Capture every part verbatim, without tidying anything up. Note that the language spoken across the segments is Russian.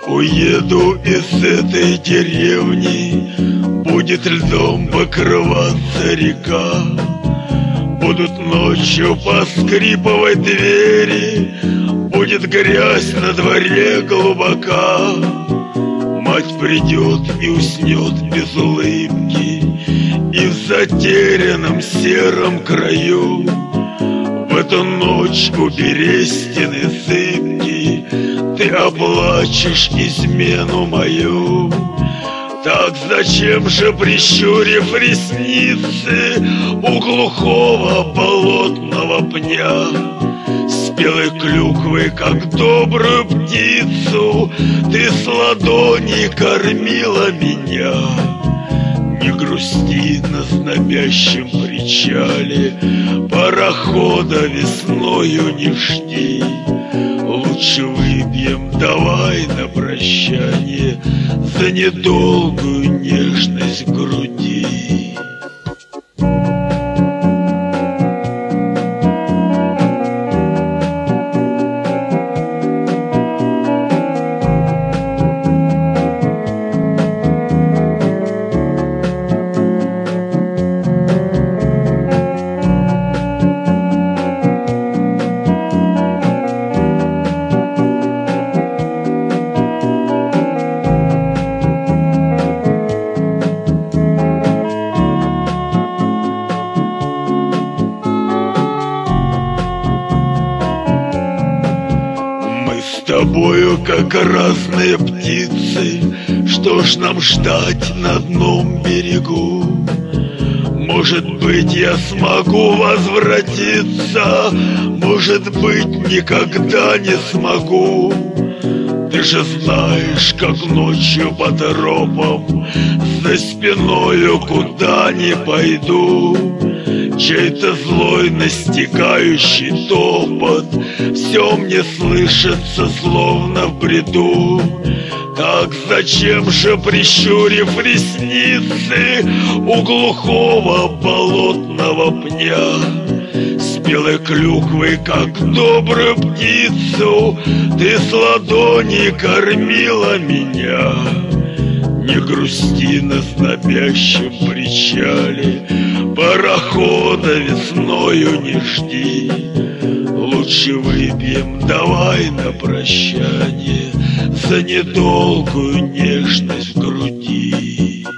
Уеду из этой деревни, будет льдом покрываться река. Будут ночью поскрипывать двери, будет грязь на дворе глубока. Мать придет и уснет без улыбки, и в затерянном сером краю в эту ночь у берестины зыбки ты оплачешь измену мою. Так зачем же, прищурив ресницы, у глухого болотного пня с белой клюквы, как добрую птицу, ты с ладони кормила меня? Не грусти на знобящем причале, парохода весною не жди. Лучше выпьем, давай на прощание за недолгую нежность в груди. С тобою как разные птицы, что ж нам ждать на одном берегу? Может быть, я смогу возвратиться, может быть, никогда не смогу. Ты же знаешь, как ночью по тропам за спиною куда не пойду. Чей-то злой настигающий топот все мне слышится, словно в бреду. Так зачем же, прищурив ресницы, у глухого болотного пня с белой клюквой, как добрую птицу, ты с ладони кормила меня? Не грусти на знобящем причале, парохода весною не жди. Лучше выпьем, давай на прощание за недолгую нежность в груди.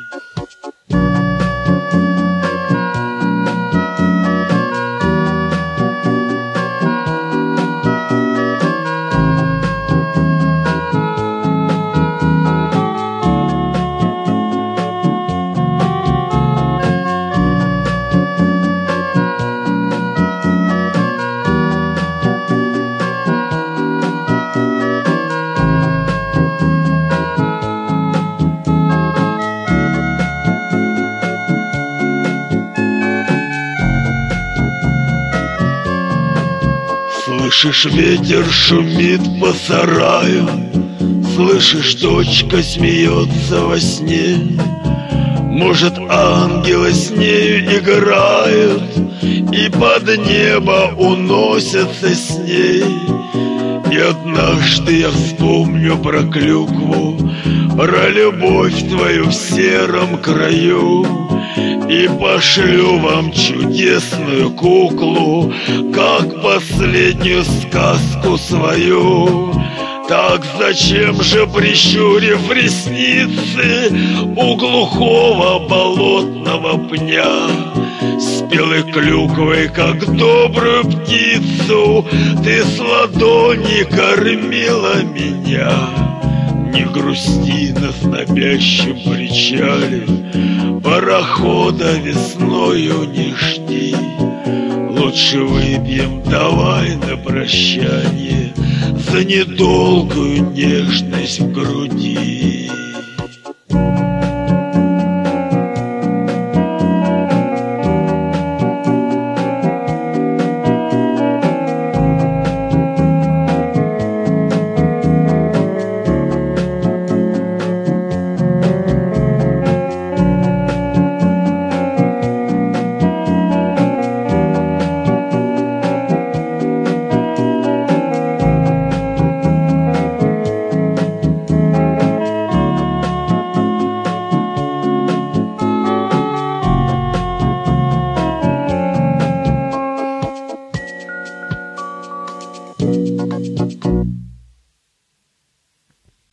Слышишь, ветер шумит по сараю, слышишь, дочка смеется во сне. Может, ангелы с нею играют и под небо уносятся с ней. И однажды я вспомню про клюкву, про любовь твою в сером краю, и пошлю вам чудесную куклу, как последнюю сказку свою. Так зачем же, прищурив ресницы, у глухого болотного пня с белой клюквой, как добрую птицу, ты с ладони кормила меня? Не грусти на знобящем причале, парохода весною не жди. Лучше выпьем, давай на прощание за недолгую нежность в груди.